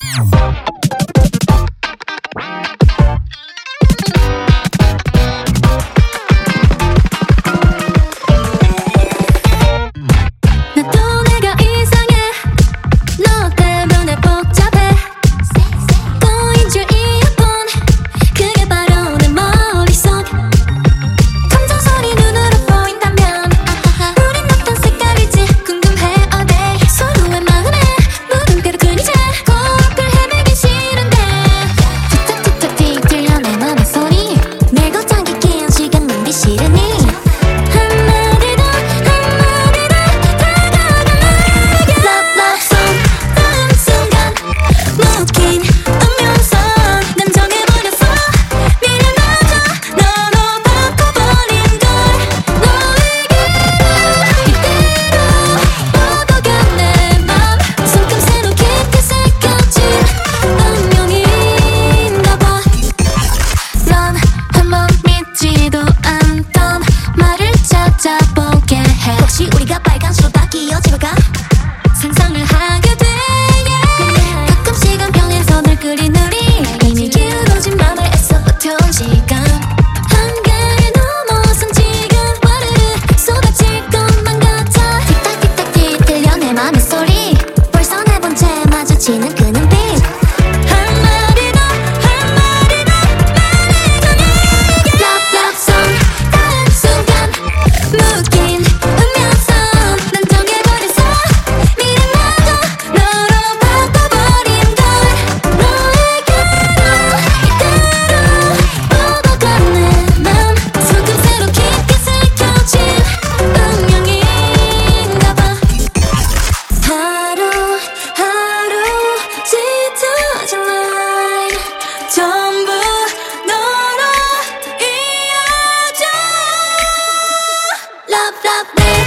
혹시 우리가 빨간 소다기 어디로가 상상을 하게 돼 가끔씩은 병에서 늘 끓인 우리 이미 기울어진 맘을 애써 버텨온 시간 한계를 넘어선 지금 와르르 쏟아질 것만 같아 틱탁틱탁 뒤틀려 내 맘의 소리 벌써 네 번째 마주치는 그 눈빛 한마디 더 말해줘 내게 Love love song 다른 순간 묶인 전부 너로 이어져 Love love baby